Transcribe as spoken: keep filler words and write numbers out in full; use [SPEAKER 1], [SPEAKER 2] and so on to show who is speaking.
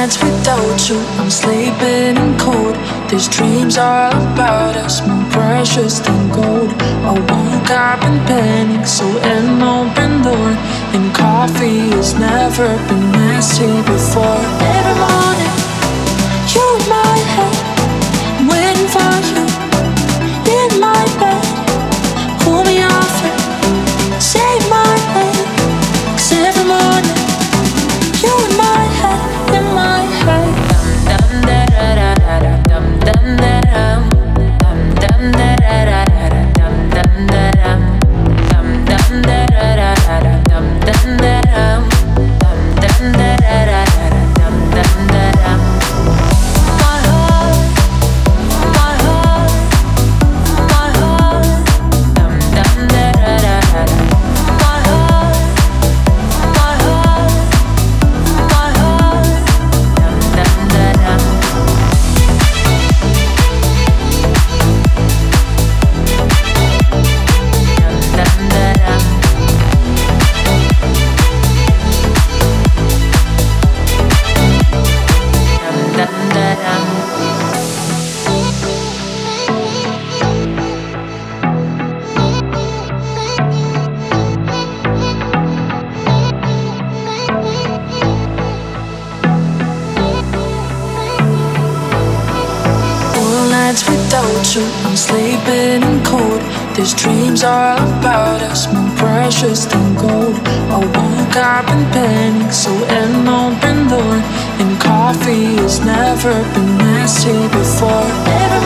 [SPEAKER 1] nights without you, I'm sleeping in cold. These dreams are about us, more precious than gold. I woke up in panic, so an open door. And coffee has never been messy before. Every morning, you in my head, I'm waiting for you in my bed. Pull me off it, save my head. 'Cause every morning, you in my head, in my head. Dum dum da da da da dum dum da dum dum dum da da da da dum dum da dum dum dum da da da da dum dum da dum dum dum da da da da dum dum da dum. My heart, my heart, my heart, dum dum da da da da. My heart, my heart, my heart, dum dum da dum. Dum dum da dum. Dum dum da dum. All nights without you, I'm sleeping in cold. These dreams are about us, more precious than gold. I woke up in panic, so an open door. And coffee has never been messy before. Every